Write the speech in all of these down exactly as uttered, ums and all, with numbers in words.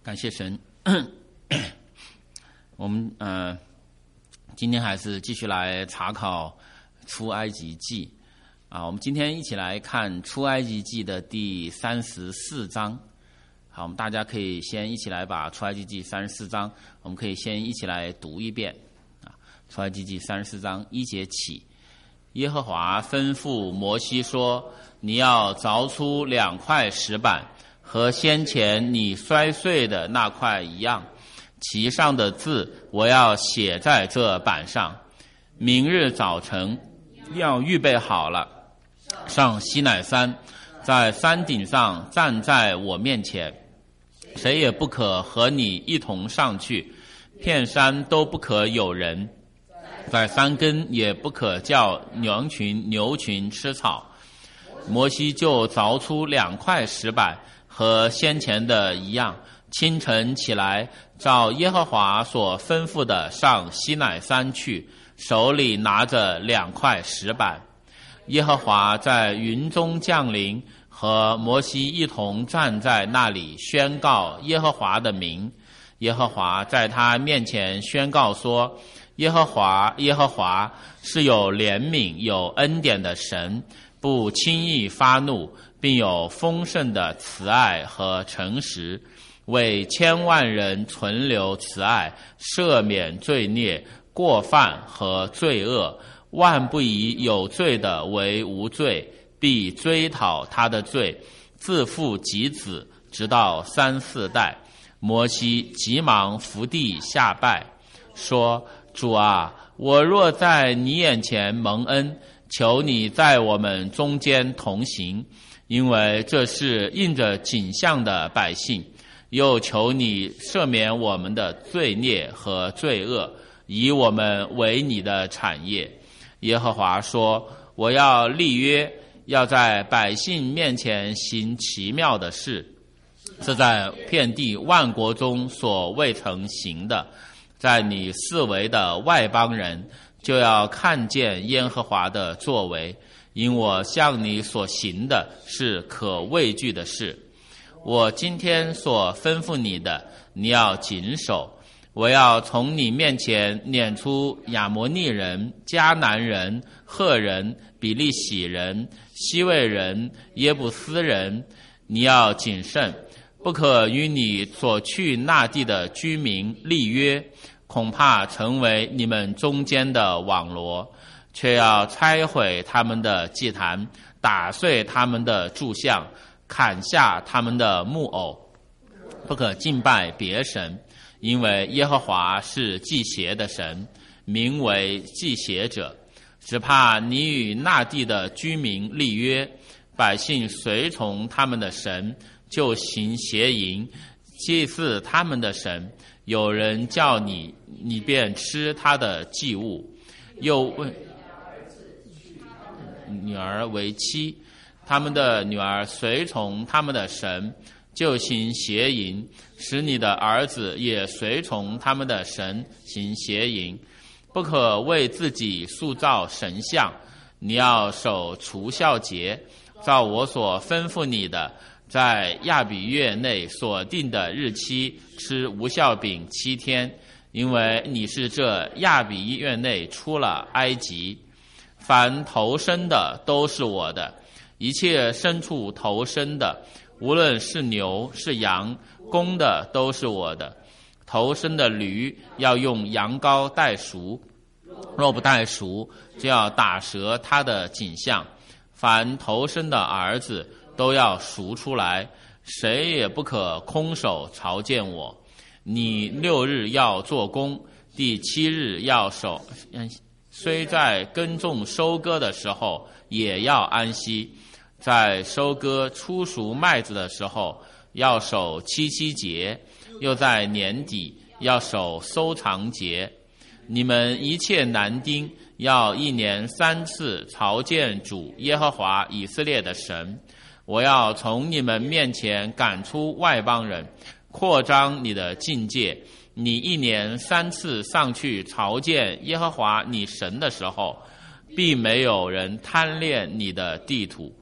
感谢神。我们呃今天还是继续来查考出埃及记啊，我们今天一起来看出埃及记的第三十四章。好，我们大家可以先一起来把出埃及记三十四章，我们可以先一起来读一遍啊。出埃及记三十四章一节起，耶和华吩咐摩西说：“你要凿出两块石板，和先前你摔碎的那块一样，其上的字我要写在这板上。明日早晨要预备好了，上西乃山，在山顶上站在我面前，谁也不可和你一同上去，遍山都不可有人，在山根也不可叫羊群牛群吃草。”摩西就凿出两块石板，和先前的一样，清晨起来，照耶和华所吩咐的上西乃山去，手里拿着两块石板。耶和华在云中降临，和摩西一同站在那里，宣告耶和华的名。耶和华在他面前宣告说：“耶和华，耶和华是有怜悯有恩典的神，不轻易发怒，并有丰盛的慈爱和诚实，为千万人存留慈爱，赦免罪孽、过犯和罪恶，万不以有罪的为无罪，必追讨他的罪，自父及子，直到三四代。”摩西急忙伏地下拜，说：“主啊，我若在你眼前蒙恩，求你在我们中间同行，因为这是印着景象的百姓，又求你赦免我们的罪孽和罪恶，以我们为你的产业。”耶和华说：“我要立约，要在百姓面前行奇妙的事，是在遍地万国中所未曾行的。在你四围的外邦人就要看见耶和华的作为，因我向你所行的是可畏惧的事。我今天所吩咐你的，你要谨守。我要从你面前撵出亚摩利人、迦南人、赫人、比利洗人、西魏人、耶布斯人。你要谨慎，不可与你所去那地的居民立约，恐怕成为你们中间的网罗，却要拆毁他们的祭坛，打碎他们的柱像，砍下他们的木偶，不可敬拜别神，因为耶和华是祭邪的神，名为祭邪者。只怕你与那地的居民立约，百姓随从他们的神，就行邪淫，祭祀他们的神。有人叫你，你便吃他的祭物，又为女儿为妻，他们的女儿随从他们的神，就行邪淫，使你的儿子也随从他们的神行邪淫。不可为自己塑造神像，你要守除酵节，照我所吩咐你的，在亚比月内所定的日期吃无酵饼七天，因为你是这亚比月内出了埃及。凡头生的都是我的，一切牲畜头生的，无论是牛是羊，公的都是我的。头生的驴要用羊羔带赎，若不带赎，就要打折他的颈项。凡头生的儿子都要赎出来，谁也不可空手朝见我。你六日要做工，第七日要守，虽在耕种收割的时候也要安息。在收割初熟麦子的时候要守七七节，又在年底要守收藏节。你们一切男丁要一年三次朝见主耶和华以色列的神。我要从你们面前赶出外邦人，扩张你的境界。你一年三次上去朝见耶和华你神的时候，必没有人贪恋你的地土。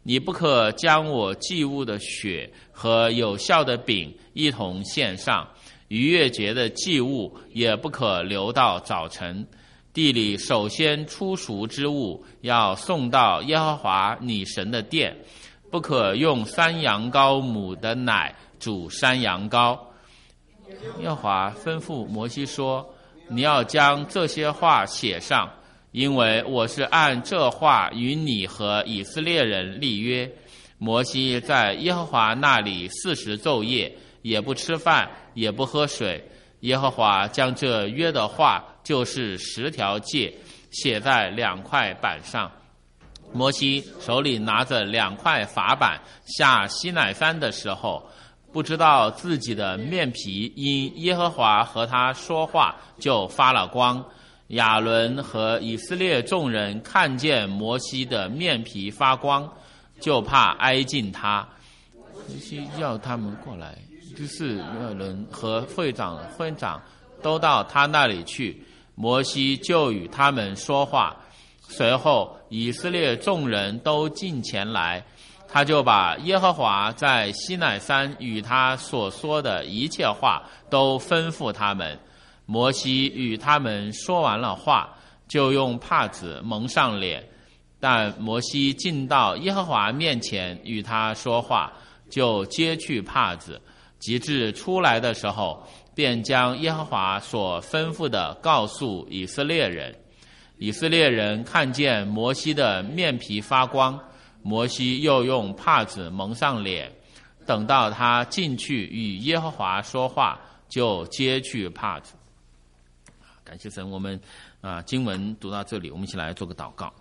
你不可将我祭物的血和有效的饼一同献上，逾越节的祭物也不可留到早晨。地里首先出熟之物要送到耶和华你神的殿，不可用山羊羔母的奶煮山羊羔。耶和华吩咐摩西说，你要将这些话写上，因为我是按这话与你和以色列人立约。摩西在耶和华那里四十昼夜，也不吃饭，也不喝水。耶和华将这约的话，就是十条诫，写在两块板上。摩西手里拿着两块法板下西乃山的时候，不知道自己的面皮因耶和华和他说话就发了光。亚伦和以色列众人看见摩西的面皮发光，就怕挨近他。摩西要他们过来，就是亚伦和会长会长都到他那里去，摩西就与他们说话。随后以色列众人都进前来，他就把耶和华在西乃山与他所说的一切话都吩咐他们。摩西与他们说完了话，就用帕子蒙上脸。但摩西进到耶和华面前与他说话，就揭去帕子，及至出来的时候，便将耶和华所吩咐的告诉以色列人。以色列人看见摩西的面皮发光，摩西又用帕子蒙上脸，等到他进去与耶和华说话，就揭去帕子。感谢神，我们啊经文读到这里，我们一起来做个祷告。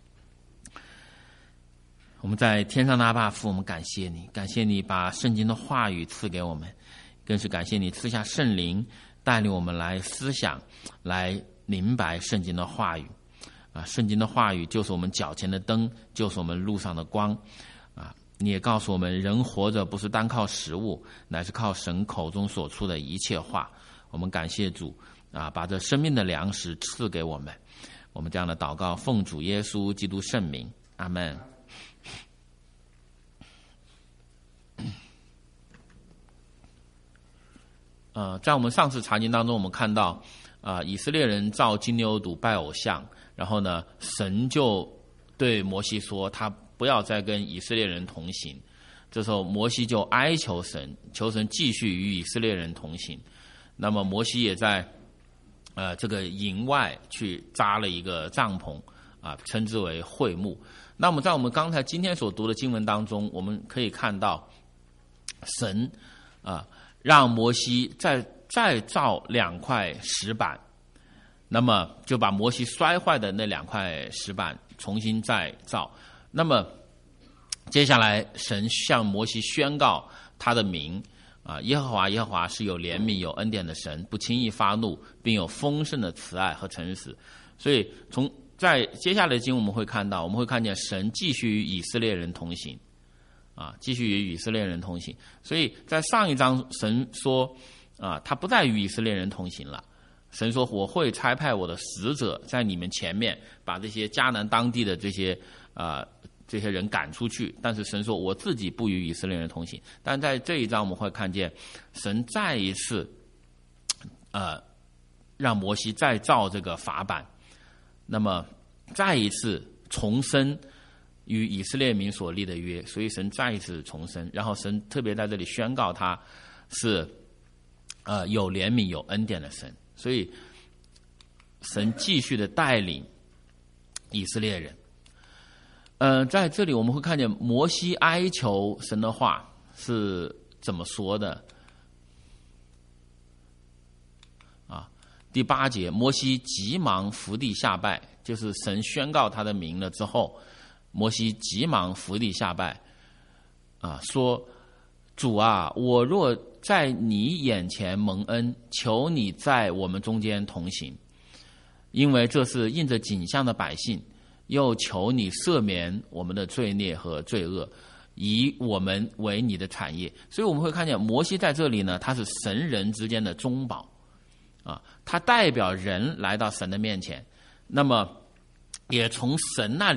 我们在天上的阿爸父，我们感谢你，感谢你把圣经的话语赐给我们，更是感谢你赐下圣灵，带领我们来思想，来明白圣经的话语。啊，圣经的话语就是我们脚前的灯，就是我们路上的光。啊，你也告诉我们，人活着不是单靠食物，乃是靠神口中所出的一切话。我们感谢主啊，把这生命的粮食赐给我们。我们这样的祷告，奉主耶稣基督圣名，阿们。呃，在我们上次查经当中，我们看到，啊、呃，以色列人造金牛犊拜偶像，然后呢，神就对摩西说，他不要再跟以色列人同行。这时候，摩西就哀求神，求神继续与以色列人同行。那么，摩西也在呃这个营外去扎了一个帐篷，啊、呃，称之为会幕。那么，在我们刚才今天所读的经文当中，我们可以看到，神啊。呃让摩西再再造两块石板，那么就把摩西摔坏的那两块石板重新再造。那么接下来神向摩西宣告他的名啊，耶和华耶和华是有怜悯有恩典的神，不轻易发怒，并有丰盛的慈爱和诚实。所以从在接下来的经文我们会看到，我们会看见神继续与以色列人同行。啊，继续与以色列人同行。所以在上一章，神说，啊，他不再与以色列人同行了。神说，我会差派我的使者在你们前面，把这些迦南当地的这些啊、呃、这些人赶出去。但是神说，我自己不与以色列人同行。但在这一章，我们会看见神再一次，呃，让摩西再造这个法版，那么再一次重申与以色列民所立的约，所以神再一次重申，然后神特别在这里宣告他是呃有怜悯有恩典的神，所以神继续的带领以色列人。呃，在这里我们会看见摩西哀求神的话是怎么说的啊？第八节，摩西急忙伏地下拜，就是神宣告他的名了之后。摩西急忙伏地下拜，啊，说：“主啊，我若在你眼前蒙恩，求你在我们中间同行，因为这是印着景象的百姓，又求你赦免我们的罪孽和罪恶，以我们为你的产业。”所以我们会看见摩西在这里呢，他是神人之间的中保，啊，他代表人来到神的面前，那么也从神那里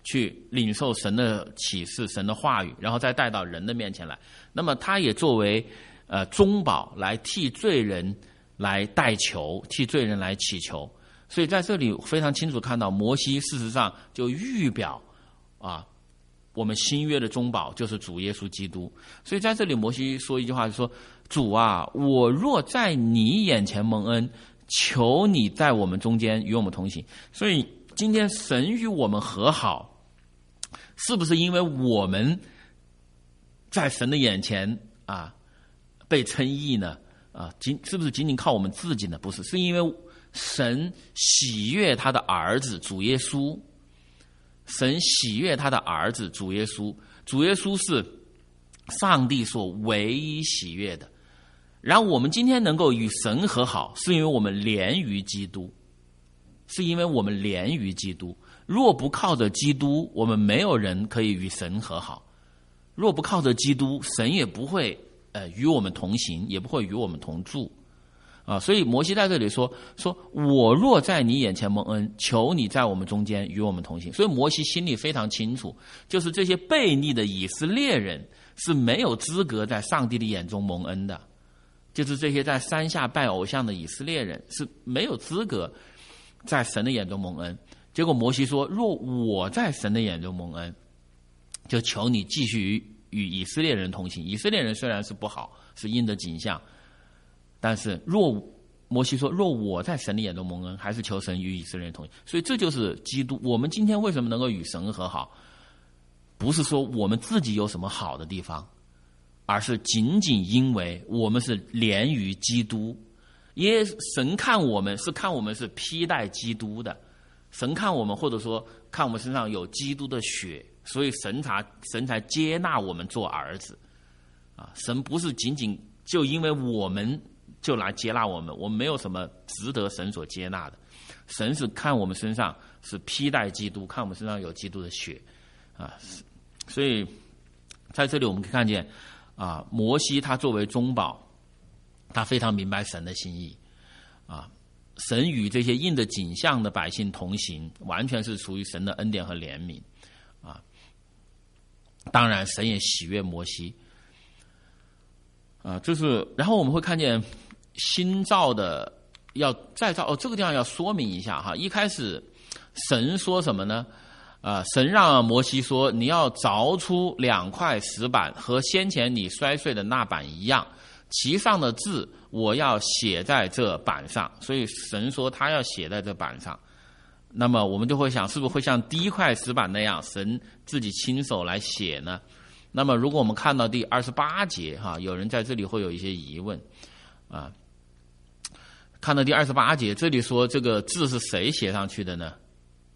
去领受神的启示、神的话语，然后再带到人的面前来。那么他也作为呃中保来替罪人来代求，替罪人来祈求。所以在这里非常清楚看到，摩西事实上就预表啊，我们新约的中保就是主耶稣基督。所以在这里摩西说一句话，就说：主啊，我若在你眼前蒙恩，求你在我们中间与我们同行。所以今天神与我们和好，是不是因为我们在神的眼前啊被称义呢？啊，仅是不是仅仅靠我们自己呢？不是，是因为神喜悦他的儿子主耶稣，神喜悦他的儿子主耶稣，主耶稣是上帝所唯一喜悦的。然后我们今天能够与神和好，是因为我们连于基督，是因为我们连于基督。若不靠着基督，我们没有人可以与神和好。若不靠着基督，神也不会呃与我们同行，也不会与我们同住。啊，所以摩西在这里说说我若在你眼前蒙恩，求你在我们中间与我们同行。所以摩西心里非常清楚，就是这些悖逆的以色列人是没有资格在上帝的眼中蒙恩的，就是这些在山下拜偶像的以色列人是没有资格在神的眼中蒙恩。结果摩西说，若我在神的眼中蒙恩，就求你继续与以色列人同行。以色列人虽然是不好，是阴的景象，但是若摩西说，若我在神的眼中蒙恩，还是求神与以色列人同行。所以这就是基督。我们今天为什么能够与神和好，不是说我们自己有什么好的地方，而是仅仅因为我们是连于基督。因为神看我们是看我们是披戴基督的，神看我们或者说看我们身上有基督的血，所以神才神才接纳我们做儿子啊！神不是仅仅就因为我们就来接纳我们，我们没有什么值得神所接纳的。神是看我们身上是披戴基督，看我们身上有基督的血啊！所以在这里我们可以看见啊，摩西他作为中保，他非常明白神的心意啊。神与这些印的景象的百姓同行，完全是属于神的恩典和怜悯啊。当然神也喜悦摩西啊，就是然后我们会看见新造的要再造哦，这个地方要说明一下哈。一开始神说什么呢？啊，神让摩西说，你要凿出两块石板，和先前你摔碎的那板一样，其上的字我要写在这板上。所以神说他要写在这板上。那么我们就会想，是不是会像第一块石板那样，神自己亲手来写呢？那么如果我们看到第二十八节哈，有人在这里会有一些疑问啊。看到第二十八节，这里说这个字是谁写上去的呢？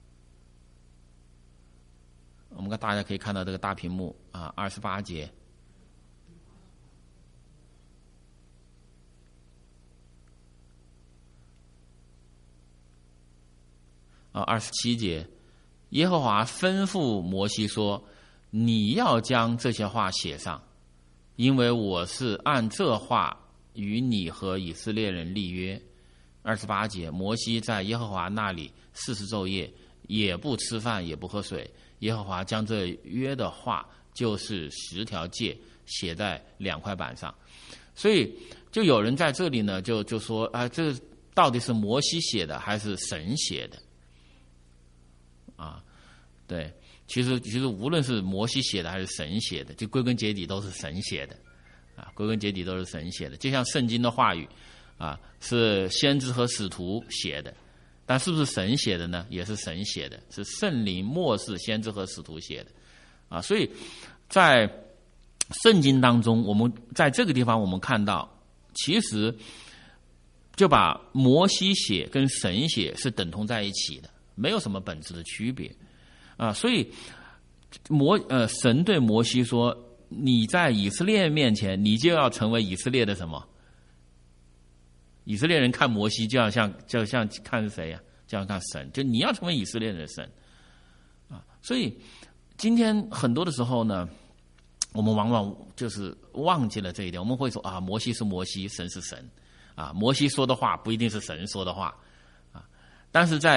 我们看大家可以看到这个大屏幕啊，二十八节。啊，二十七节，耶和华吩咐摩西说：“你要将这些话写上，因为我是按这话与你和以色列人立约。”二十八节，摩西在耶和华那里四十昼夜，也不吃饭，也不喝水。耶和华将这约的话，就是十条诫，写在两块板上。所以，就有人在这里呢，就就说啊，这到底是摩西写的还是神写的？啊，对，其实其实无论是摩西写的还是神写的，就归根结底都是神写的，啊，归根结底都是神写的。就像圣经的话语，啊，是先知和使徒写的。但是不是神写的呢？也是神写的，是圣灵默示先知和使徒写的，啊，所以在圣经当中，我们在这个地方我们看到，其实就把摩西写跟神写是等同在一起的，没有什么本质的区别，啊，所以摩呃神对摩西说：“你在以色列面前，你就要成为以色列的什么？”以色列人看摩西就要像就像看谁呀、啊？就要看神，就你要成为以色列人的神啊！所以今天很多的时候呢，我们往往就是忘记了这一点。我们会说啊，摩西是摩西，神是神啊，摩西说的话不一定是神说的话啊。但是在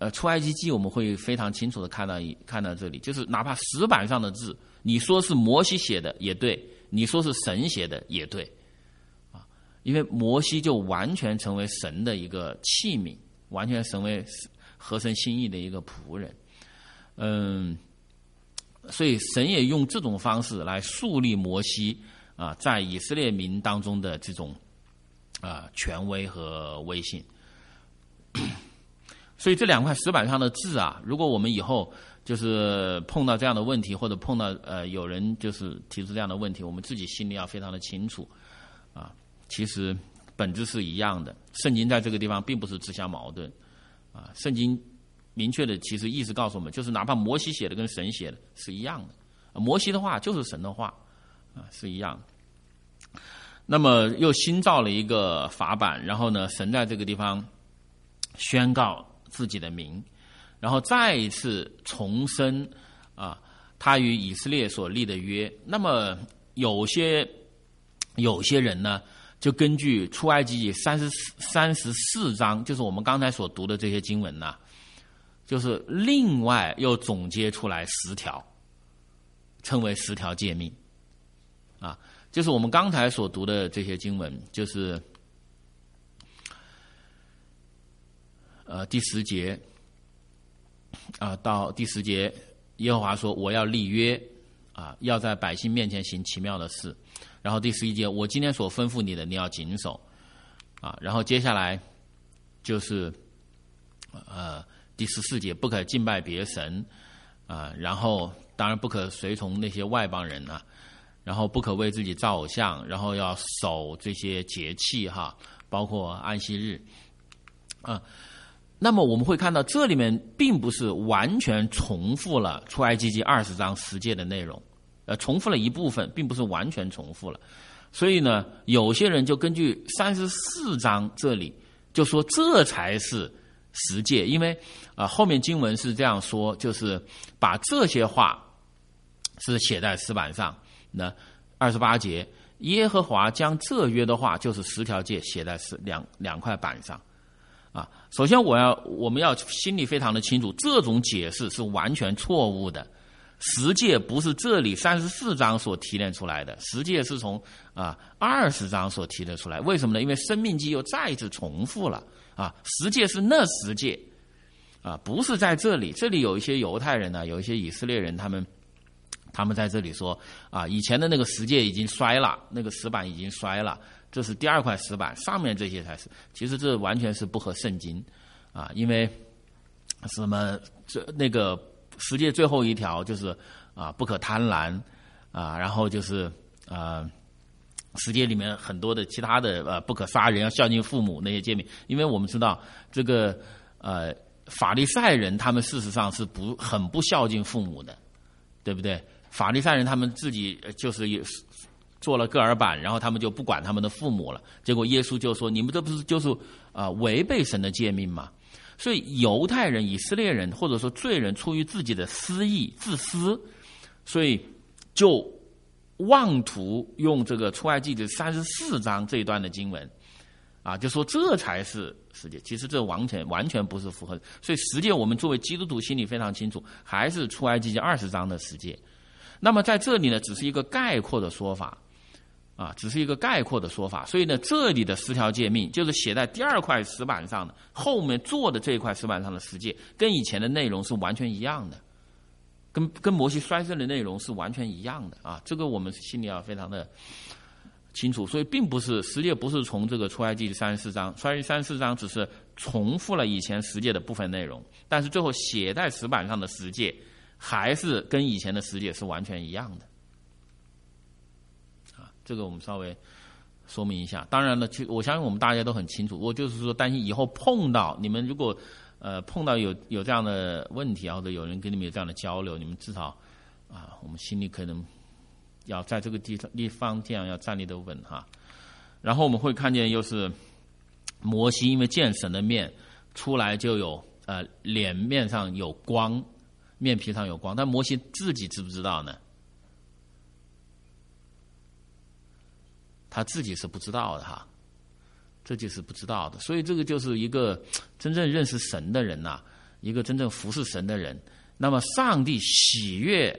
呃出埃及记我们会非常清楚的看到一看到这里，就是哪怕石板上的字，你说是摩西写的也对，你说是神写的也对，啊，因为摩西就完全成为神的一个器皿，完全成为合神心意的一个仆人，嗯，所以神也用这种方式来树立摩西啊在以色列民当中的这种啊权威和威信。所以这两块石板上的字啊，如果我们以后就是碰到这样的问题，或者碰到呃有人就是提出这样的问题，我们自己心里要非常的清楚啊，其实本质是一样的。圣经在这个地方并不是自相矛盾啊，圣经明确的其实意思告诉我们，就是哪怕摩西写的跟神写的是一样的，啊、摩西的话就是神的话啊，是一样的。那么又新造了一个法版，然后呢，神在这个地方宣告自己的名，然后再一次重申啊，他与以色列所立的约。那么有些有些人呢，就根据出埃及记三十三十四章，就是我们刚才所读的这些经文呢，就是另外又总结出来十条，称为十条诫命啊，就是我们刚才所读的这些经文，就是呃第十节啊，到第十节，耶和华说：“我要立约啊，要在百姓面前行奇妙的事。”然后第十一节，我今天所吩咐你的，你要谨守啊。然后接下来就是呃第十四节，不可敬拜别神啊。然后当然不可随从那些外邦人啊。然后不可为自己造偶像，然后要守这些节气哈，包括安息日啊。那么我们会看到这里面并不是完全重复了出埃及记二十章十诫的内容，呃，重复了一部分，并不是完全重复了。所以呢，有些人就根据三十四章这里就说这才是十诫，因为啊、呃、后面经文是这样说，就是把这些话是写在石板上。那二十八节，耶和华将这约的话，就是十条诫，写在两两块板上。啊，首先我要我们要心里非常的清楚，这种解释是完全错误的。十诫不是这里三十四章所提炼出来的，十诫是从啊二十章所提炼出来。为什么呢？因为申命记又再一次重复了啊，十诫是那十诫啊，不是在这里。这里有一些犹太人呢、啊，有一些以色列人，他们他们在这里说啊，以前的那个十诫已经衰了，那个石板已经衰了。这是第二块石板，上面这些才是。其实这完全是不合圣经啊，因为什么？这那个十诫最后一条就是啊，不可贪婪啊，然后就是啊，十诫里面很多的其他的呃，不可杀人，要孝敬父母那些诫命。因为我们知道这个呃，法利赛人他们事实上是不很不孝敬父母的，对不对？法利赛人他们自己就是有。做了个耳板，然后他们就不管他们的父母了。结果耶稣就说：“你们这不是就是啊、呃、违背神的诫命吗？”所以犹太人、以色列人或者说罪人出于自己的私意、自私，所以就妄图用这个出埃及记三十四章这一段的经文啊，就说这才是十诫。其实这完全完全不是符合。所以十诫我们作为基督徒心里非常清楚，还是出埃及记二十章的十诫。那么在这里呢，只是一个概括的说法。啊，只是一个概括的说法，所以呢，这里的十条诫命就是写在第二块石板上的，后面做的这一块石板上的十诫，跟以前的内容是完全一样的，跟跟摩西衰盛的内容是完全一样的啊，这个我们心里要非常的清楚。所以并不是十诫不是从这个出埃及三十四章，出埃及三十四章只是重复了以前十诫的部分内容，但是最后写在石板上的十诫还是跟以前的十诫是完全一样的。这个我们稍微说明一下。当然了，其实我相信我们大家都很清楚。我就是说，担心以后碰到你们，如果呃碰到有有这样的问题，或者有人跟你们有这样的交流，你们至少啊，我们心里可能要在这个地地方这样要站立得稳哈。然后我们会看见，又是摩西因为见神的面出来，就有呃脸面上有光，面皮上有光，但摩西自己知不知道呢？他自己是不知道的哈，这就是不知道的。所以这个就是一个真正认识神的人呐、啊， 一个真正服侍神的人，那么上帝喜悦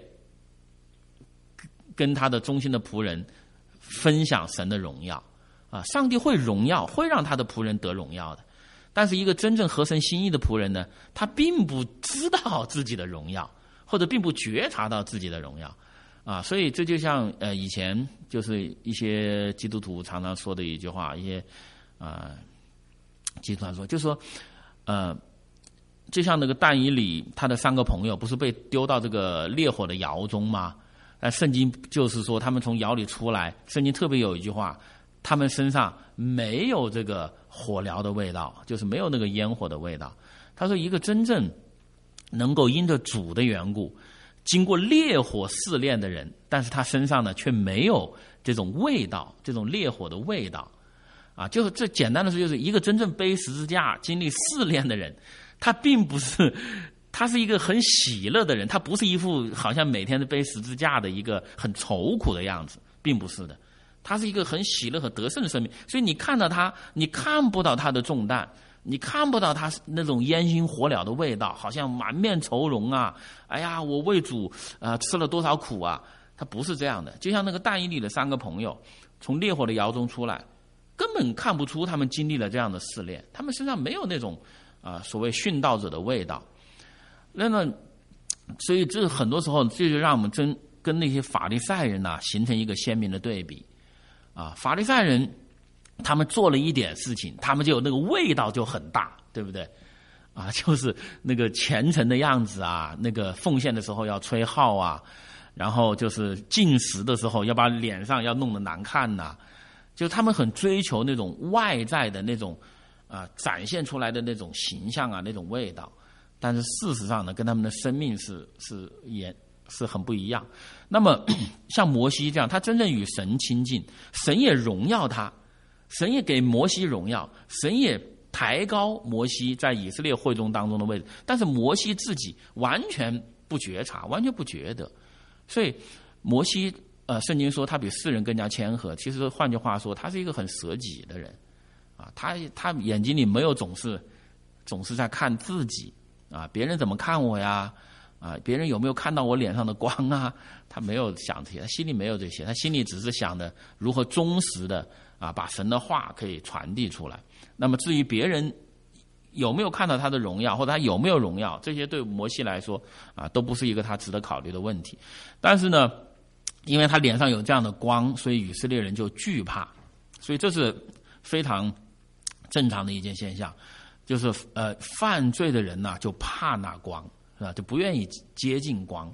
跟他的忠心的仆人分享神的荣耀啊，上帝会荣耀，会让他的仆人得荣耀的。但是一个真正合神心意的仆人呢，他并不知道自己的荣耀，或者并不觉察到自己的荣耀啊，所以这就像呃以前就是一些基督徒常常说的一句话，一些啊、呃、基督徒说，就说呃就像那个但以理他的三个朋友不是被丢到这个烈火的窑中吗？但圣经就是说他们从窑里出来，圣经特别有一句话，他们身上没有这个火燎的味道，就是没有那个烟火的味道。他说一个真正能够因着主的缘故经过烈火试炼的人，但是他身上呢却没有这种味道，这种烈火的味道啊，就是这简单的说，就是一个真正背十字架经历试炼的人，他并不是他是一个很喜乐的人，他不是一副好像每天都背十字架的一个很愁苦的样子，并不是的，他是一个很喜乐和得胜的生命。所以你看到他，你看不到他的重担，你看不到他那种烟熏火燎的味道，好像满面愁容啊，哎呀我为主啊、呃、吃了多少苦啊，他不是这样的。就像那个但以理的三个朋友从烈火的窑中出来，根本看不出他们经历了这样的试炼，他们身上没有那种啊、呃、所谓殉道者的味道。那么所以这很多时候这就让我们真跟那些法利赛人呐、啊、形成一个鲜明的对比啊。法利赛人他们做了一点事情，他们就有那个味道就很大，对不对啊？就是那个虔诚的样子啊，那个奉献的时候要吹号啊，然后就是进食的时候要把脸上要弄得难看呐、啊，就他们很追求那种外在的那种啊展现出来的那种形象啊，那种味道。但是事实上呢，跟他们的生命是是也是很不一样。那么像摩西这样，他真正与神亲近，神也荣耀他，神也给摩西荣耀，神也抬高摩西在以色列会众当中的位置，但是摩西自己完全不觉察，完全不觉得。所以摩西呃，圣经说他比世人更加谦和，其实换句话说，他是一个很舍己的人啊，他他眼睛里没有总是总是在看自己啊，别人怎么看我呀？啊，别人有没有看到我脸上的光啊？他没有想这些，他心里没有这些，他心里只是想的如何忠实的啊，把神的话可以传递出来。那么至于别人有没有看到他的荣耀，或者他有没有荣耀，这些对摩西来说啊，都不是一个他值得考虑的问题。但是呢，因为他脸上有这样的光，所以以色列人就惧怕，所以这是非常正常的一件现象。就是呃，犯罪的人呐、啊，就怕那光，是吧？就不愿意接近光。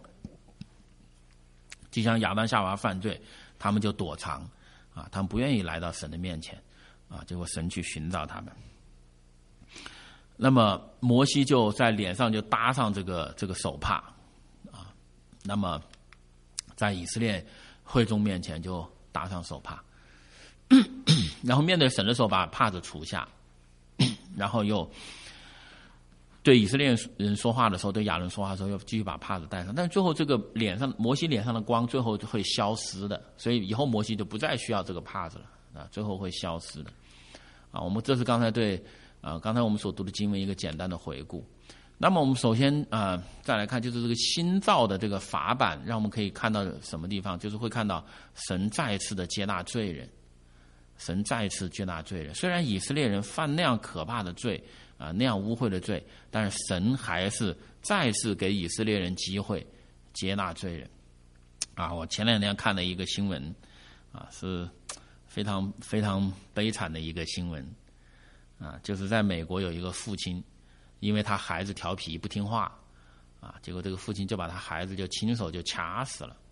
就像亚当夏娃犯罪，他们就躲藏，啊，他们不愿意来到神的面前，啊，结果神去寻找他们。那么摩西就在脸上就搭上这个这个手帕，啊，那么在以色列会众面前就搭上手帕，然后面对神的时候把帕子除下。然后又对以色列人说话的时候，对亚伦说话的时候，又继续把帕子戴上。但是最后这个脸上摩西脸上的光最后就会消失的，所以以后摩西就不再需要这个帕子了啊，最后会消失的啊。我们这是刚才对啊，刚才我们所读的经文一个简单的回顾。那么我们首先啊再来看，就是这个新造的这个法版，让我们可以看到什么地方，就是会看到神再次的接纳罪人。神再次接纳罪人，虽然以色列人犯那样可怕的罪啊、呃，那样污秽的罪，但是神还是再次给以色列人机会接纳罪人。啊，我前两天看了一个新闻，啊，是非常非常悲惨的一个新闻，啊，就是在美国有一个父亲，因为他孩子调皮不听话，啊，结果这个父亲就把他孩子就亲手就掐死了，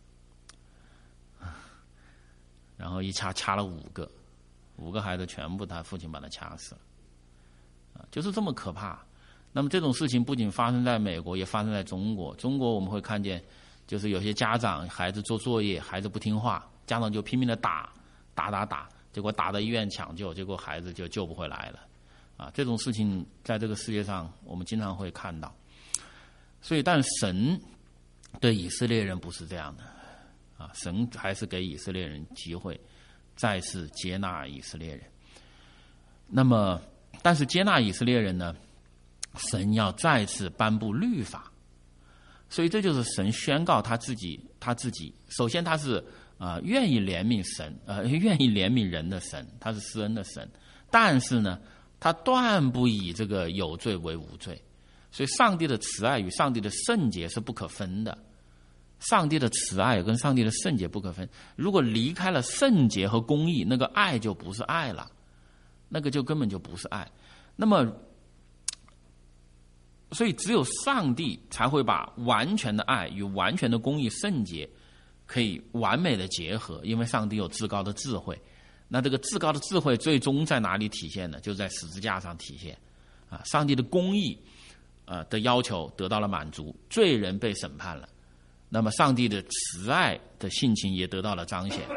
然后一掐掐了五个。五个孩子全部他父亲把他掐死了，啊，就是这么可怕。那么这种事情不仅发生在美国，也发生在中国。中国我们会看见，就是有些家长孩子做作业，孩子不听话，家长就拼命的打，打打打，结果打到医院抢救，结果孩子就救不回来了，啊，这种事情在这个世界上我们经常会看到。所以，但神对以色列人不是这样的，啊，神还是给以色列人机会。再次接纳以色列人，那么，但是接纳以色列人呢， 神要再次颁布律法。所以这就是神宣告他自己，他自己首先他是啊、呃、愿意怜悯神，呃愿意怜悯人的神，他是施恩的神，但是呢，他断不以这个有罪为无罪。所以上帝的慈爱与上帝的圣洁是不可分的，上帝的慈爱跟上帝的圣洁不可分。如果离开了圣洁和公义，那个爱就不是爱了，那个就根本就不是爱。那么所以只有上帝才会把完全的爱与完全的公义圣洁可以完美的结合，因为上帝有至高的智慧。那这个至高的智慧最终在哪里体现呢？就在十字架上体现啊！上帝的公义呃的要求得到了满足，罪人被审判了，那么上帝的慈爱的性情也得到了彰显，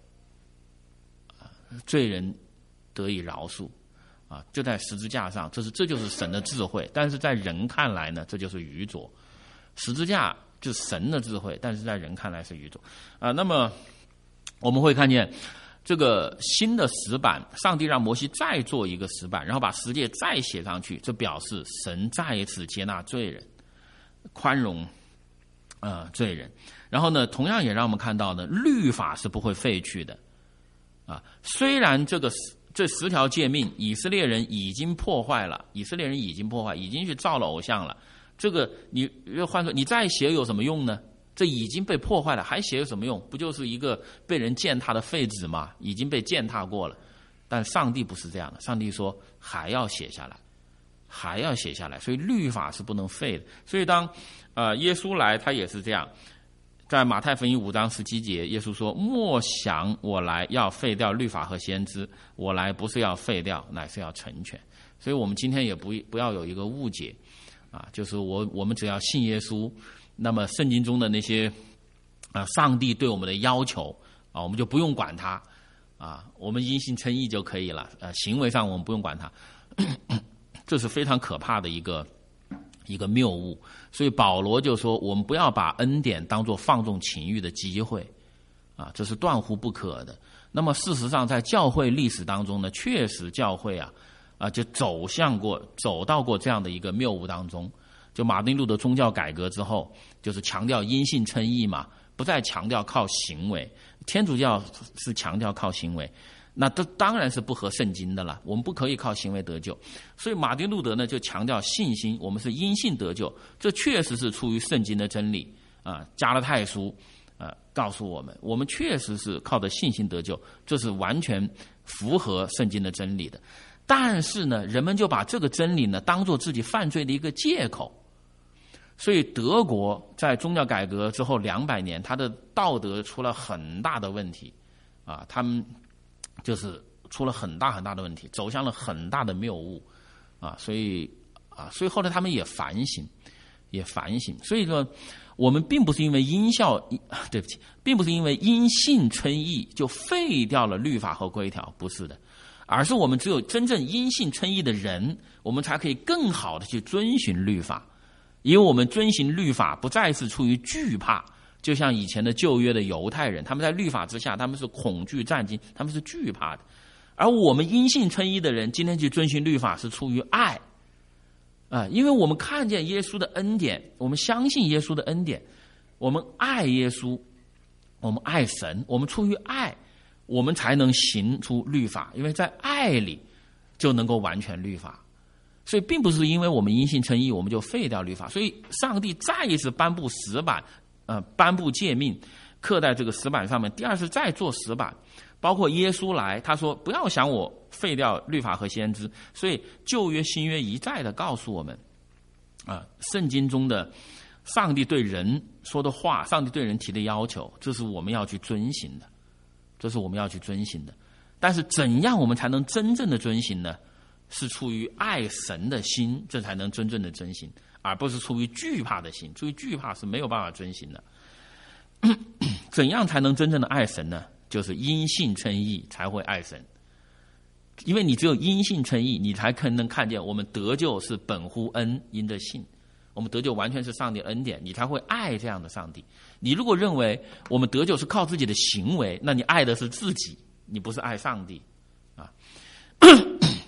罪人得以饶恕啊，就在十字架上，这是这就是神的智慧。但是在人看来呢，这就是愚拙。十字架就是神的智慧，但是在人看来是愚拙啊。那么我们会看见这个新的石板，上帝让摩西再做一个石板，然后把十诫再写上去，这表示神再一次接纳罪人，宽容呃罪人。然后呢，同样也让我们看到呢，律法是不会废去的啊。虽然这个这十条诫命，以色列人已经破坏了，以色列人已经破坏，已经去造了偶像了。这个你换说你再写有什么用呢？这已经被破坏了，还写有什么用？不就是一个被人践踏的废纸吗？已经被践踏过了。但上帝不是这样的，上帝说还要写下来，还要写下来。所以律法是不能废的。所以当呃耶稣来，他也是这样。在马太福音五章十七节，耶稣说：“莫想我来要废掉律法和先知，我来不是要废掉，乃是要成全。”所以我们今天也不不要有一个误解啊，就是我我们只要信耶稣，那么圣经中的那些啊上帝对我们的要求啊，我们就不用管它啊，我们因信称义就可以了。呃，行为上我们不用管它，这是非常可怕的一个。一个谬误。所以保罗就说，我们不要把恩典当作放纵情欲的机会啊，这是断乎不可的。那么事实上在教会历史当中呢，确实教会啊啊就走向过走到过这样的一个谬误当中。就马丁路德宗教改革之后，就是强调因信称义嘛，不再强调靠行为。天主教是强调靠行为，那这当然是不合圣经的了，我们不可以靠行为得救。所以马丁路德呢就强调信心，我们是因信得救，这确实是出于圣经的真理啊。加拉太书啊告诉我们，我们确实是靠着信心得救，这是完全符合圣经的真理的。但是呢，人们就把这个真理呢当作自己犯罪的一个借口。所以德国在宗教改革之后两百年，它的道德出了很大的问题啊，他们就是出了很大很大的问题，走向了很大的谬误啊，所以啊，所以后来他们也反省，也反省。所以说，我们并不是因为因效，对不起，并不是因为因信称义就废掉了律法和规条，不是的，而是我们只有真正因信称义的人，我们才可以更好的去遵循律法。因为我们遵行律法不再是出于惧怕，就像以前的旧约的犹太人，他们在律法之下，他们是恐惧战惊，他们是惧怕的。而我们因信称义的人，今天去遵循律法是出于爱啊，因为我们看见耶稣的恩典，我们相信耶稣的恩典，我们爱耶稣，我们爱神，我们出于爱，我们才能行出律法，因为在爱里就能够完全律法。所以并不是因为我们因信称义我们就废掉律法，所以上帝再一次颁布石板，呃，颁布诫命刻在这个石板上面，第二次再做石板，包括耶稣来，他说不要想我废掉律法和先知。所以旧约新约一再的告诉我们啊，圣经中的上帝对人说的话，上帝对人提的要求，这是我们要去遵行的，这是我们要去遵行的。但是怎样我们才能真正的遵行呢？是出于爱神的心，这才能真正的遵行，而不是出于惧怕的心。出于惧怕是没有办法遵行的。怎样才能真正的爱神呢？就是因信称义才会爱神。因为你只有因信称义，你才可能看见我们得救是本乎恩，因着信。我们得救完全是上帝恩典，你才会爱这样的上帝。你如果认为我们得救是靠自己的行为，那你爱的是自己，你不是爱上帝啊。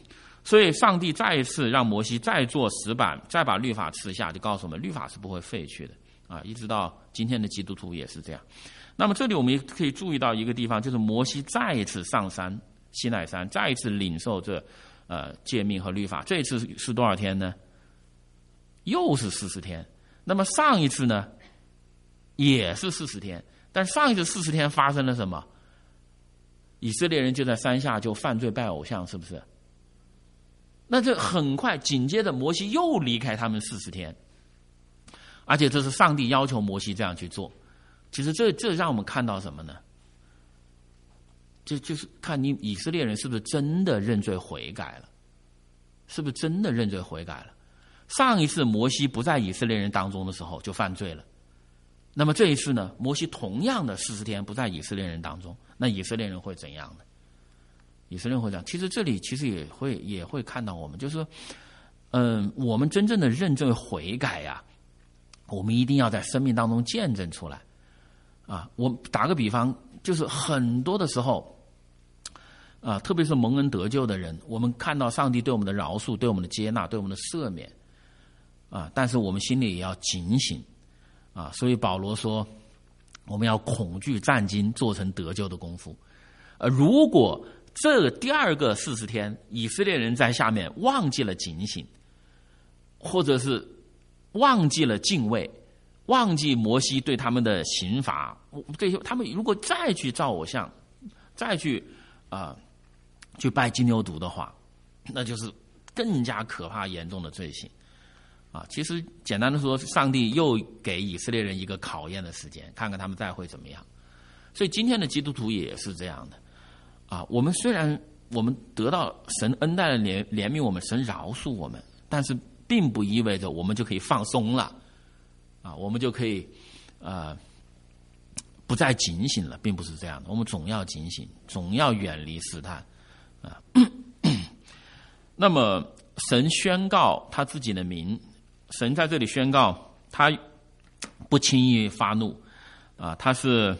所以上帝再一次让摩西再做石板，再把律法赐下，就告诉我们律法是不会废去的啊！一直到今天的基督徒也是这样。那么这里我们也可以注意到一个地方，就是摩西再一次上山西奈山，再一次领受这呃诫命和律法。这一次是多少天呢？又是四十天。那么上一次呢，也是四十天。但上一次四十天发生了什么？以色列人就在山下就犯罪拜偶像，是不是？那这很快紧接着摩西又离开他们四十天，而且这是上帝要求摩西这样去做。其实这这让我们看到什么呢？这就是看你以色列人是不是真的认罪悔改了，是不是真的认罪悔改了？上一次摩西不在以色列人当中的时候就犯罪了，那么这一次呢，摩西同样的四十天不在以色列人当中，那以色列人会怎样呢？以色列人会讲，其实这里其实也会也会看到我们，就是说，嗯，我们真正的认罪悔改呀、啊，我们一定要在生命当中见证出来啊。我打个比方，就是很多的时候啊，特别是蒙恩得救的人，我们看到上帝对我们的饶恕、对我们的接纳、对我们的赦免啊，但是我们心里也要警醒啊。所以保罗说，我们要恐惧战兢，做成得救的功夫。呃，如果这个第二个四十天，以色列人在下面忘记了警醒，或者是忘记了敬畏，忘记摩西对他们的刑罚，这些他们如果再去造偶像，再去啊、呃、去拜金牛犊的话，那就是更加可怕严重的罪行啊！其实简单的说，上帝又给以色列人一个考验的时间，看看他们再会怎么样。所以今天的基督徒也是这样的。啊，我们虽然我们得到神恩待的怜怜悯我们，神饶恕我们，但是并不意味着我们就可以放松了，啊，我们就可以呃不再警醒了，并不是这样的。我们总要警醒，总要远离试探啊。那么神宣告他自己的名，神在这里宣告他不轻易发怒啊，他是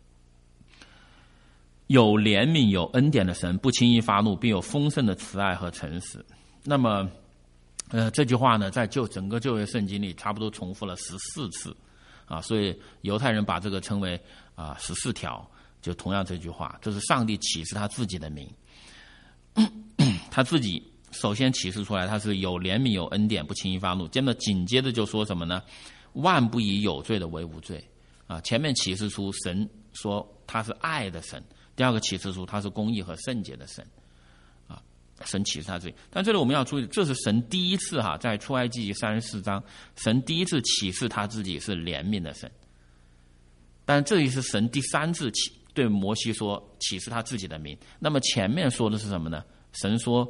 有怜悯有恩典的神，不轻易发怒，并有丰盛的慈爱和诚实。那么呃，这句话呢，在旧整个旧约圣经里差不多重复了十四次啊，所以犹太人把这个称为啊十四条，就同样这句话，这是上帝启示他自己的名。他自己首先启示出来，他是有怜悯有恩典，不轻易发怒。接着紧接着就说什么呢？万不以有罪的为无罪啊！前面启示出神说他是爱的神。第二个启示出他是公义和圣洁的神，啊，神启示他自己。但这里我们要注意，这是神第一次哈，在出埃及记三十四章，神第一次启示他自己是怜悯的神。但这里是神第三次启对摩西说启示他自己的名。那么前面说的是什么呢？神说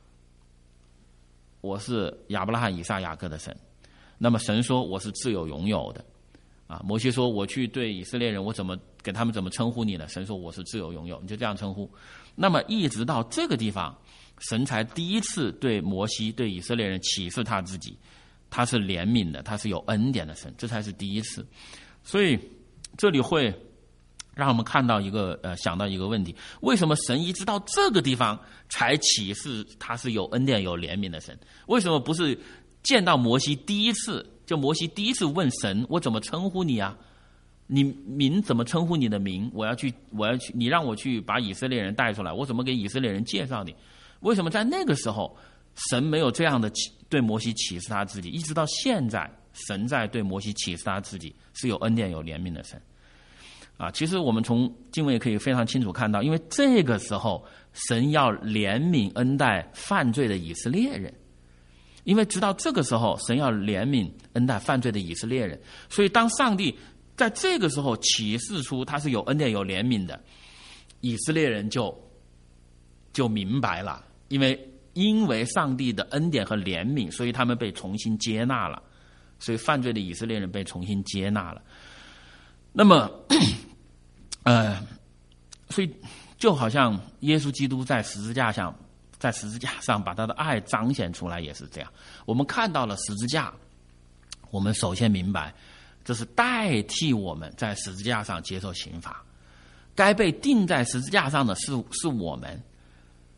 我是亚伯拉罕、以撒、雅各的神。那么神说我是自有永有的。啊，摩西说我去对以色列人，我怎么给他们怎么称呼你呢？神说我是自有永有，你就这样称呼。那么一直到这个地方，神才第一次对摩西对以色列人启示他自己，他是怜悯的，他是有恩典的神，这才是第一次。所以这里会让我们看到一个呃想到一个问题，为什么神一直到这个地方才启示他是有恩典有怜悯的神？为什么不是见到摩西第一次，就摩西第一次问神，我怎么称呼你啊？你名怎么称呼你的名？我要去，我要去，你让我去把以色列人带出来，我怎么给以色列人介绍你？为什么在那个时候神没有这样的对摩西启示他自己？一直到现在，神在对摩西启示他自己是有恩典有怜悯的神啊！其实我们从经文也可以非常清楚看到，因为这个时候神要怜悯恩待犯罪的以色列人。因为直到这个时候，神要怜悯恩待犯罪的以色列人，所以当上帝在这个时候启示出他是有恩典有怜悯的，以色列人就就明白了，因为因为上帝的恩典和怜悯，所以他们被重新接纳了，所以犯罪的以色列人被重新接纳了。那么，呃，所以就好像耶稣基督在十字架上。在十字架上把他的爱彰显出来也是这样。我们看到了十字架，我们首先明白，这是代替我们在十字架上接受刑罚，该被钉在十字架上的是是我们，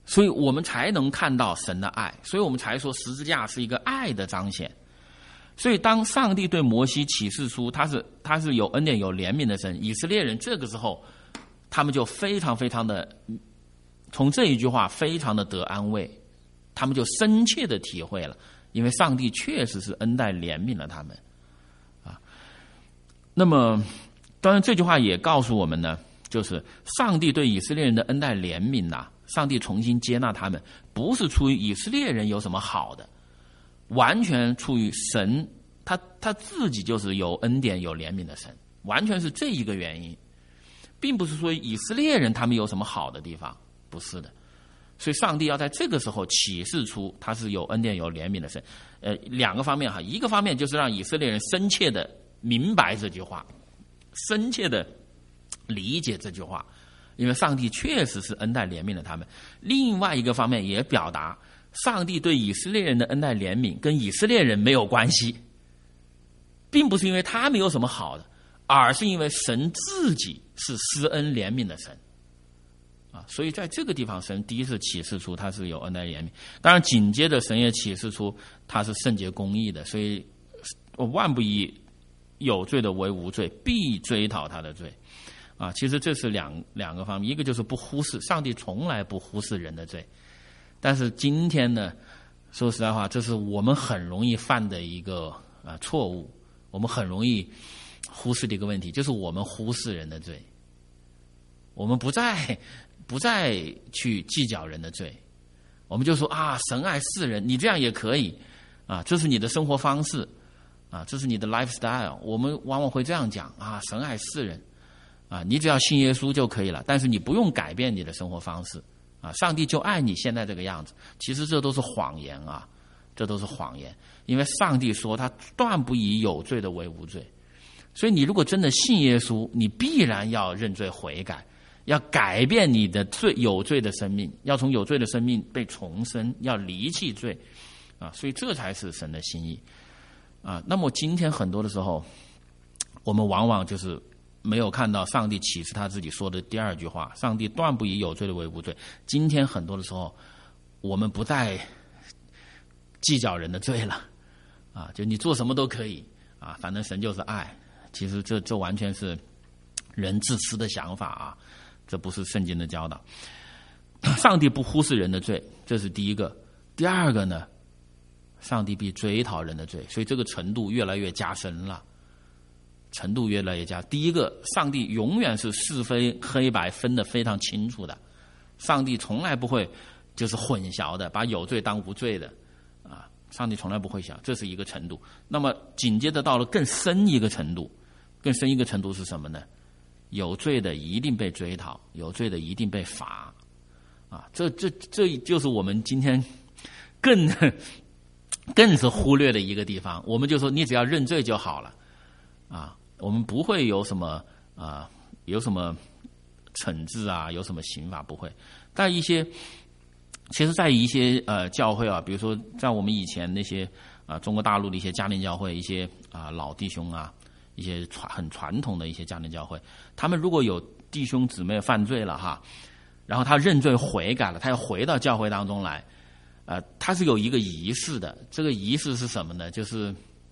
所以我们才能看到神的爱，所以我们才说十字架是一个爱的彰显。所以当上帝对摩西启示出他是他是有恩典有怜悯的神，以色列人这个时候他们就非常非常的从这一句话非常的得安慰，他们就深切的体会了，因为上帝确实是恩待怜悯了他们啊。那么当然这句话也告诉我们呢，就是上帝对以色列人的恩待怜悯啊，上帝重新接纳他们不是出于以色列人有什么好的，完全出于神他他自己就是有恩典有怜悯的神，完全是这一个原因，并不是说以色列人他们有什么好的地方，不是的。所以上帝要在这个时候启示出他是有恩典有怜悯的神。呃，两个方面哈，一个方面就是让以色列人深切的明白这句话，深切的理解这句话，因为上帝确实是恩待怜悯了他们。另外一个方面也表达上帝对以色列人的恩待怜悯跟以色列人没有关系，并不是因为他们有什么好的，而是因为神自己是施恩怜悯的神啊。所以在这个地方神第一次启示出他是有恩待怜悯，当然紧接着神也启示出他是圣洁公义的，所以万不以有罪的为无罪，必追讨他的罪啊。其实这是两两个方面，一个就是不忽视，上帝从来不忽视人的罪，但是今天呢，说实在话，这是我们很容易犯的一个啊错误，我们很容易忽视的一个问题，就是我们忽视人的罪，我们不再不再去计较人的罪，我们就说啊，神爱世人，你这样也可以啊，这是你的生活方式啊，这是你的 lifestyle， 我们往往会这样讲啊，神爱世人啊，你只要信耶稣就可以了，但是你不用改变你的生活方式啊，上帝就爱你现在这个样子。其实这都是谎言啊，这都是谎言，因为上帝说他断不以有罪的为无罪，所以你如果真的信耶稣，你必然要认罪悔改，要改变你的罪有罪的生命，要从有罪的生命被重生，要离弃罪啊，所以这才是神的心意啊。那么今天很多的时候，我们往往就是没有看到上帝启示他自己说的第二句话，上帝断不以有罪的为无罪。今天很多的时候，我们不再计较人的罪了啊，就你做什么都可以啊，反正神就是爱。其实这这完全是人自私的想法啊，这不是圣经的教导。上帝不忽视人的罪，这是第一个。第二个呢，上帝必追讨人的罪，所以这个程度越来越加深了，程度越来越加。第一个，上帝永远是是非黑白分得非常清楚的，上帝从来不会就是混淆的，把有罪当无罪的啊，上帝从来不会想，这是一个程度。那么紧接着到了更深一个程度，更深一个程度是什么呢？有罪的一定被追讨，有罪的一定被罚啊，这这这就是我们今天更更是忽略的一个地方。我们就说你只要认罪就好了啊，我们不会有什么啊，有什么惩治啊，有什么刑罚，不会。但一些，其实在一些呃教会啊，比如说在我们以前那些啊中国大陆的一些家庭教会，一些啊老弟兄啊，一些传很传统的一些家庭教会，他们如果有弟兄姊妹犯罪了哈，然后他认罪悔改了，他要回到教会当中来，呃，他是有一个仪式的。这个仪式是什么呢？就是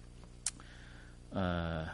呃。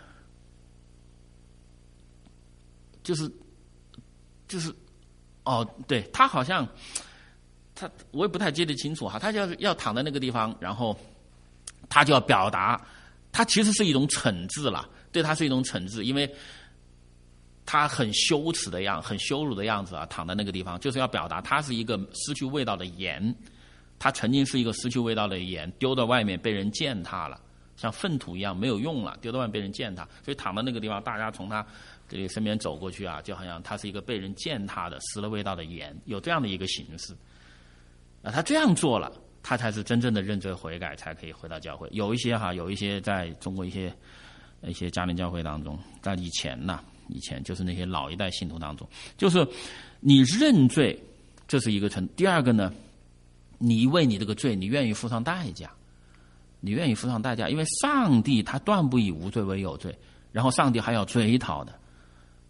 就是就是哦，对，他好像他我也不太记得清楚哈，他要要躺在那个地方，然后他就要表达，他其实是一种惩治了，对他是一种惩治，因为他很羞耻的样，很羞辱的样子啊，躺在那个地方，就是要表达他是一个失去味道的盐，他曾经是一个失去味道的盐，丢到外面被人践踏了，像粪土一样没有用了，丢到外面被人践踏，所以躺在那个地方，大家从他这里身边走过去啊，就好像他是一个被人践踏的失了味道的盐，有这样的一个形式啊。他这样做了，他才是真正的认罪悔改，才可以回到教会。有一些哈，有一些在中国一些一些家庭教会当中，在以前呐、啊，以前就是那些老一代信徒当中，就是你认罪，这是一个程。第二个呢，你为你这个罪，你愿意付上代价，你愿意付上代价，因为上帝他断不以无罪为有罪，然后上帝还要追讨的。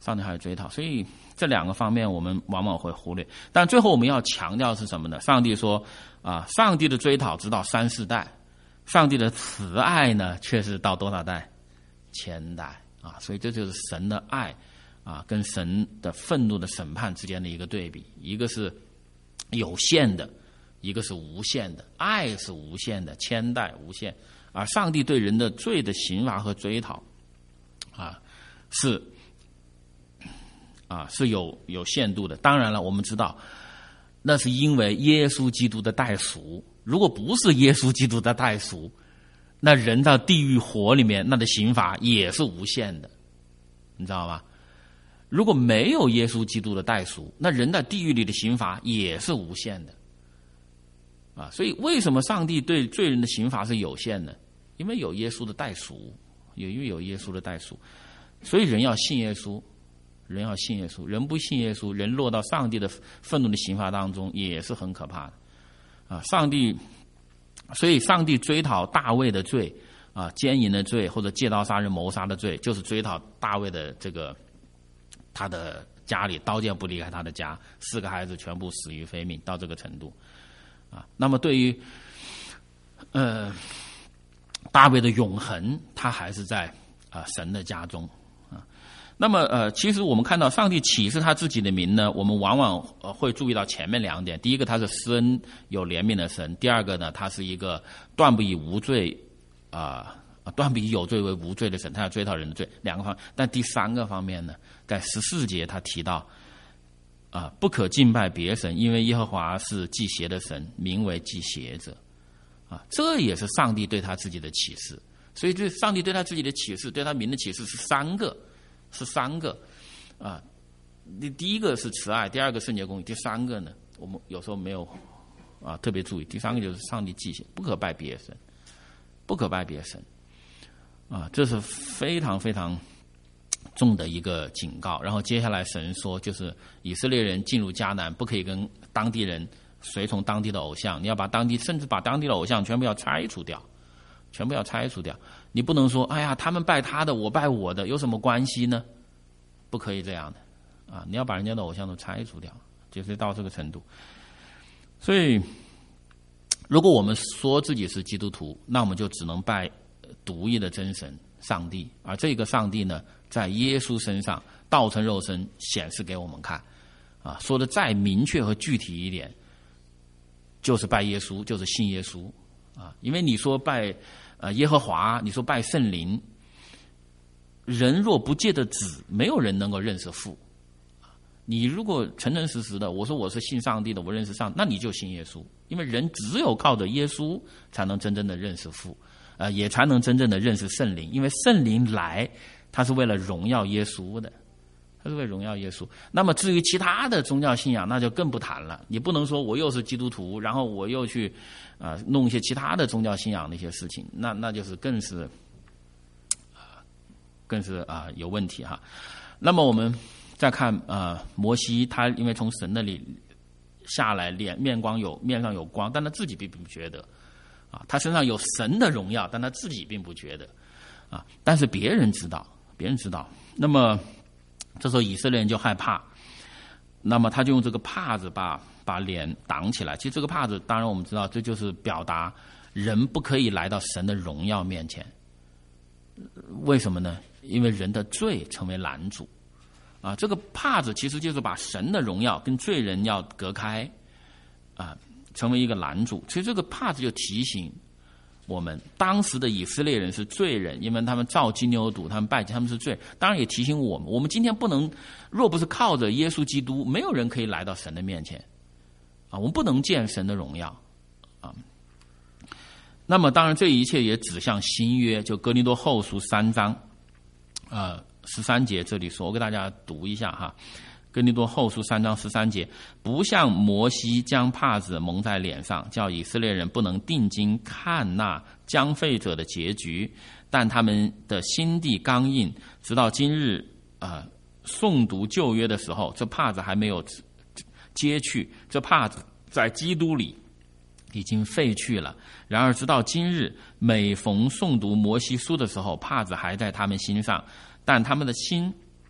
上帝还有追讨，所以这两个方面我们往往会忽略。但最后我们要强调是什么呢？上帝说啊，上帝的追讨直到三四代，上帝的慈爱呢，却是到多少代？千代啊！所以这就是神的爱啊，跟神的愤怒的审判之间的一个对比，一个是有限的，一个是无限的。爱是无限的，千代无限，而上帝对人的罪的刑罚和追讨啊，是啊是有有限度的。当然了，我们知道那是因为耶稣基督的代赎。如果不是耶稣基督的代赎，那人到地狱火里面，那的刑罚也是无限的，你知道吗？如果没有耶稣基督的代赎，那人在地狱里的刑罚也是无限的啊。所以为什么上帝对罪人的刑罚是有限的？因为有耶稣的代赎，有因为有耶稣的代赎，所以人要信耶稣，人要信耶稣，人不信耶稣，人落到上帝的愤怒的刑罚当中，也是很可怕的啊。上帝。所以上帝追讨大卫的罪啊，奸淫的罪或者借刀杀人谋杀的罪，就是追讨大卫的这个他的家里刀剑不离开他的家，四个孩子全部死于非命，到这个程度啊。那么对于呃大卫的永恒，他还是在啊神的家中啊。那么呃，其实我们看到上帝启示他自己的名呢，我们往往呃会注意到前面两点。第一个，他是施恩有怜悯的神；第二个呢，他是一个断不以无罪啊、呃、断不以有罪为无罪的神，他要追讨人的罪。两个方面，但第三个方面呢，在十四节他提到啊、呃，不可敬拜别神，因为耶和华是祭邪的神，名为祭邪者啊。这也是上帝对他自己的启示。所以，对上帝对他自己的启示，对他名的启示是三个。是三个啊，第第一个是慈爱，第二个圣洁公义，第三个呢，我们有时候没有啊特别注意。第三个就是上帝祭邪，不可拜别神，不可拜别神啊，这是非常非常重的一个警告。然后接下来神说，就是以色列人进入迦南，不可以跟当地人随从当地的偶像，你要把当地甚至把当地的偶像全部要拆除掉。全部要拆除掉，你不能说，哎呀，他们拜他的，我拜我的，有什么关系呢？不可以这样的，啊，你要把人家的偶像都拆除掉，就是到这个程度。所以，如果我们说自己是基督徒，那我们就只能拜独一的真神上帝，而这个上帝呢，在耶稣身上道成肉身显示给我们看，啊，说的再明确和具体一点，就是拜耶稣，就是信耶稣。啊，因为你说拜呃耶和华，你说拜圣灵，人若不借着子，没有人能够认识父。你如果诚诚实实的，我说我是信上帝的，我认识上，那你就信耶稣，因为人只有靠着耶稣才能真正的认识父，呃，也才能真正的认识圣灵，因为圣灵来，他是为了荣耀耶稣的。他是为荣耀耶稣。那么至于其他的宗教信仰，那就更不谈了。你不能说我又是基督徒，然后我又去啊、呃、弄一些其他的宗教信仰的一些事情，那那就是更是啊、呃、更是啊、呃、有问题哈。那么我们再看啊、呃、摩西，他因为从神那里下来，脸面光有面上有光，但他自己并不觉得啊，他身上有神的荣耀，但他自己并不觉得啊，但是别人知道，别人知道。那么这时候以色列人就害怕，那么他就用这个帕子把把脸挡起来。其实这个帕子，当然我们知道，这就是表达人不可以来到神的荣耀面前。为什么呢？因为人的罪成为拦阻啊。这个帕子其实就是把神的荣耀跟罪人要隔开啊，成为一个拦阻。其实这个帕子就提醒我们，当时的以色列人是罪人，因为他们造金牛犊，他们拜他们是罪。当然也提醒我们，我们今天不能，若不是靠着耶稣基督，没有人可以来到神的面前啊，我们不能见神的荣耀啊。那么当然这一切也指向新约，就哥林多后书三章啊十三节，这里说，我给大家读一下哈。哥林多后书三章十三节，不像摩西将帕子蒙在脸上，叫以色列人不能定睛看那将废者的结局，但他们的心地刚硬，直到今日啊、呃，诵读旧约的时候，这帕子还没有揭去，这帕子在基督里已经废去了。然而直到今日，每逢诵读摩西书的时候，帕子还在他们心上，但他们的心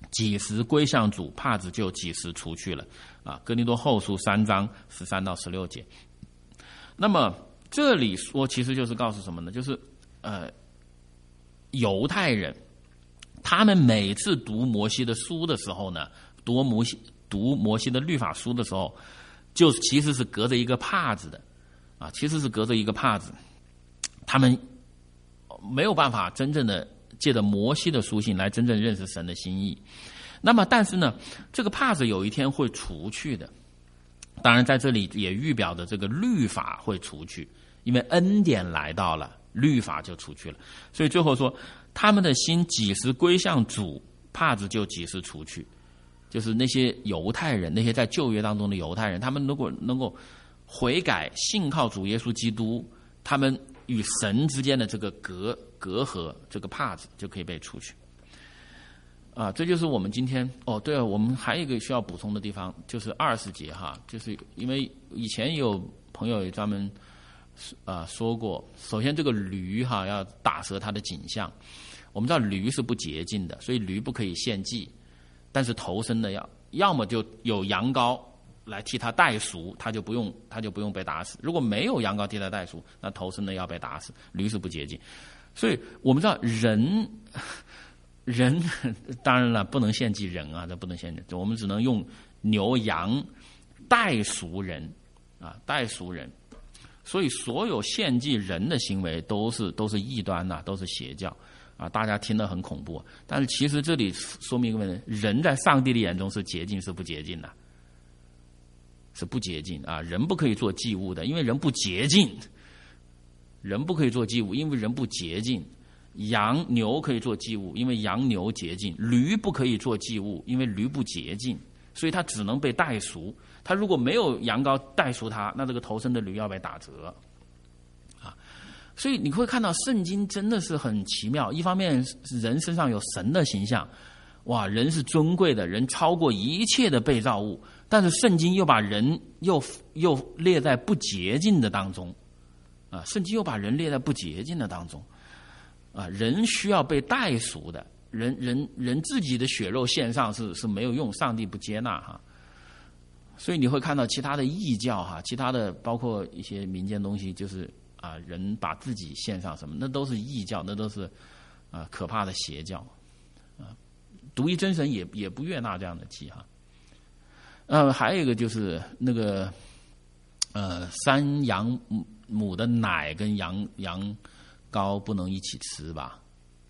几时归向主，帕子就几时除去了啊。哥林多后书三章十三到十六节。那么这里说其实就是告诉什么呢？就是呃，犹太人他们每次读摩西的书的时候呢，读摩西读摩西的律法书的时候，就其实是隔着一个帕子的啊，其实是隔着一个帕子，他们没有办法真正的借着摩西的书信来真正认识神的心意。那么但是呢，这个帕子有一天会除去的，当然在这里也预表着这个律法会除去，因为恩典来到了，律法就除去了。所以最后说，他们的心几时归向主，帕子就几时除去。就是那些犹太人，那些在旧约当中的犹太人，他们如果能够悔改信靠主耶稣基督，他们与神之间的这个隔隔阂，这个帕子就可以被除去啊。这就是我们今天哦，对了，我们还有一个需要补充的地方，就是二十节哈，就是因为以前有朋友也专门啊说过，首先这个驴哈要打折它的颈项，我们知道驴是不洁净的，所以驴不可以献祭，但是头生的要要么就有羊羔来替他代赎，他就不用他就不用被打死。如果没有羊羔替他代赎，那头生的要被打死，驴是不洁净。所以我们知道人人当然了不能献祭人啊，这不能献祭，我们只能用牛羊代赎人啊，代赎人。所以所有献祭人的行为都是都是异端呐、啊，都是邪教啊，大家听得很恐怖。但是其实这里说明一个问题，人在上帝的眼中是洁净是不洁净的？是不洁净啊！人不可以做祭物的，因为人不洁净。人不可以做祭物，因为人不洁净。羊牛可以做祭物，因为羊牛洁净。驴不可以做祭物，因为驴不洁净，所以它只能被代赎。它如果没有羊羔代赎它，那这个头生的驴要被打折啊。所以你会看到圣经真的是很奇妙，一方面人身上有神的形象，哇，人是尊贵的，人超过一切的被造物，但是圣经又把人又又列在不洁净的当中啊，圣经又把人列在不洁净的当中啊，人需要被代赎的，人人人自己的血肉献上是是没有用，上帝不接纳哈。所以你会看到其他的异教哈，其他的包括一些民间东西，就是啊，人把自己献上什么，那都是异教，那都是啊可怕的邪教啊。独一真神也也不悦纳这样的祭哈。呃，还有一个就是那个呃山羊母的奶跟羊羊羔不能一起吃吧？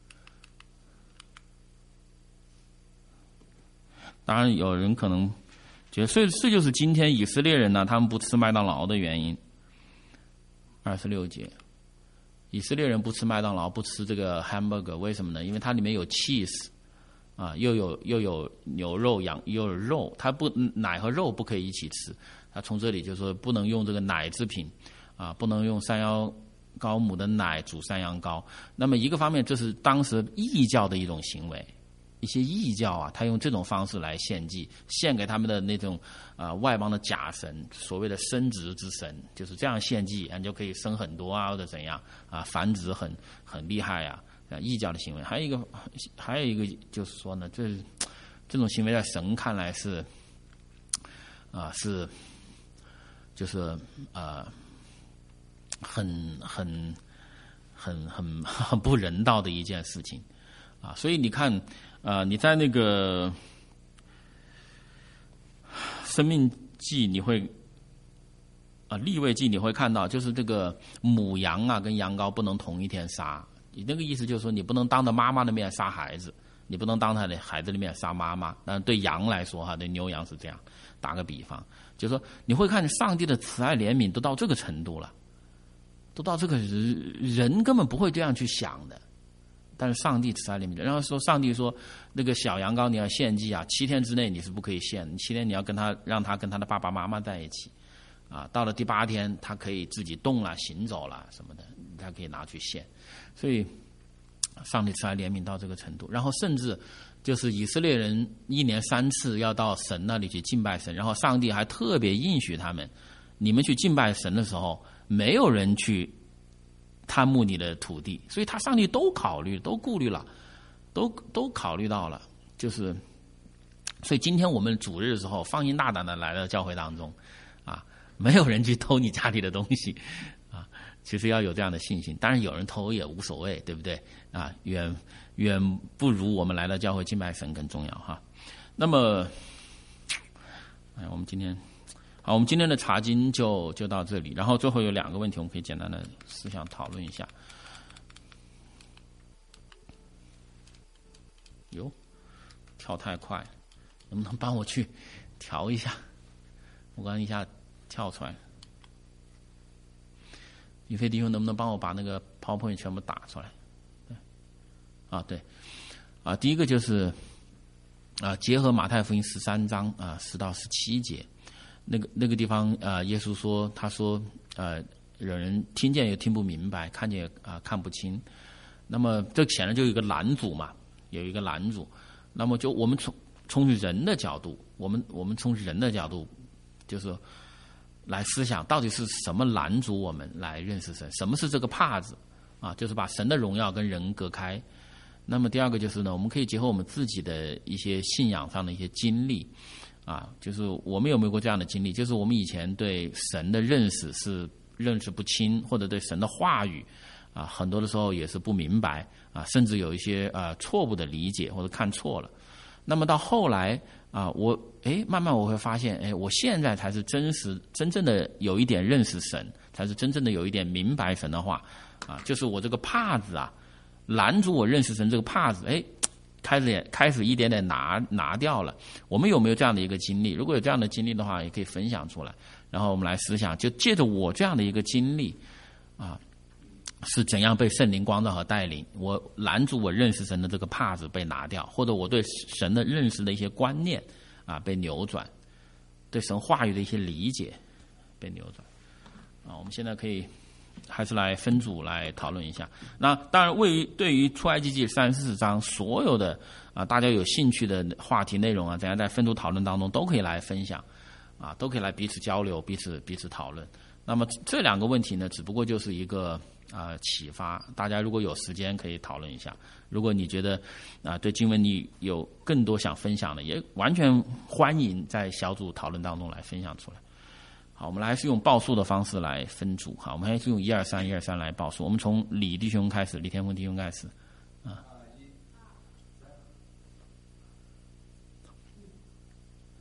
当然有人可能觉得，所以这就是今天以色列人呢，他们不吃麦当劳的原因。二十六节，以色列人不吃麦当劳，不吃这个 hamburger， 为什么呢？因为它里面有 cheese 啊，又有又有牛肉、羊又有肉，它不奶和肉不可以一起吃。他从这里就说不能用这个奶制品啊，不能用山羊羔母的奶煮山羊羔。那么一个方面，这是当时异教的一种行为。一些异教啊，他用这种方式来献祭，献给他们的那种啊、呃、外邦的假神，所谓的生殖之神，就是这样献祭，你就可以生很多啊，或者怎样啊，繁殖很很厉害啊，啊异教的行为。还有一个还有一个就是说呢，这这种行为在神看来是啊、呃、是就是啊、呃、很很很很很不人道的一件事情啊，所以你看。啊、呃，你在那个生命记你会啊、呃、利未记你会看到，就是这个母羊啊跟羊羔不能同一天杀。你那个意思就是说，你不能当着妈妈的面杀孩子，你不能当他的孩子的面杀妈妈。但对羊来说哈，对牛羊是这样。打个比方，就是说你会看上帝的慈爱怜悯都到这个程度了，都到这个人人根本不会这样去想的。但是上帝慈爱怜悯，然后说上帝说那个小羊羔你要献祭啊，七天之内你是不可以献，七天你要跟他让他跟他的爸爸妈妈在一起，啊，到了第八天他可以自己动了行走了什么的，他可以拿去献。所以上帝慈爱怜悯到这个程度，然后甚至就是以色列人一年三次要到神那里去敬拜神，然后上帝还特别应许他们，你们去敬拜神的时候，没有人去贪慕你的土地，所以他上帝都考虑都顾虑了，都都考虑到了，就是所以今天我们主日的时候，放心大胆的来到教会当中，啊，没有人去偷你家里的东西，啊，其实要有这样的信心。当然有人偷也无所谓，对不对？啊，远远不如我们来到教会敬拜神更重要哈。那么，哎，我们今天，好，我们今天的查经就就到这里。然后最后有两个问题，我们可以简单的思想讨论一下。哟，跳太快，能不能帮我去调一下？我刚刚一下跳出来。宇飞弟兄，能不能帮我把那个 PowerPoint 全部打出来？对，啊，对，啊，第一个就是啊，结合马太福音十三章啊十到十七节，那个那个地方啊，耶稣说，他说，呃，有人听见也听不明白，看见也啊看不清。那么这显然就有一个拦阻嘛，有一个拦阻。那么就我们从从人的角度，我们我们从人的角度，就是来思想到底是什么拦阻我们来认识神？什么是这个帕子啊？就是把神的荣耀跟人隔开。那么第二个就是呢，我们可以结合我们自己的一些信仰上的一些经历啊，就是我们有没有过这样的经历？就是我们以前对神的认识是认识不清，或者对神的话语啊，很多的时候也是不明白啊，甚至有一些啊错误的理解或者看错了。那么到后来啊，我哎慢慢我会发现，哎，我现在才是真实真正的有一点认识神，才是真正的有一点明白神的话啊，就是我这个帕子啊，拦阻我认识神这个帕子，哎，开始也开始一点点拿拿掉了。我们有没有这样的一个经历？如果有这样的经历的话，也可以分享出来。然后我们来思想，就借着我这样的一个经历啊，是怎样被圣灵光照和带领，我拦阻我认识神的这个帕子被拿掉，或者我对神的认识的一些观念啊被扭转，对神话语的一些理解被扭转啊。我们现在可以还是来分组来讨论一下。那当然，位于对于出埃及记三十四章所有的啊大家有兴趣的话题内容啊，大家在分组讨论当中都可以来分享啊，都可以来彼此交流、彼此彼此讨论。那么这两个问题呢，只不过就是一个啊、呃、启发，大家如果有时间可以讨论一下。如果你觉得啊、呃、对经文你有更多想分享的，也完全欢迎在小组讨论当中来分享出来。好，我们还是用报数的方式来分组。好，我们还是用一二三一二三来报数。我们从李弟兄开始，李天峰弟兄开始，啊。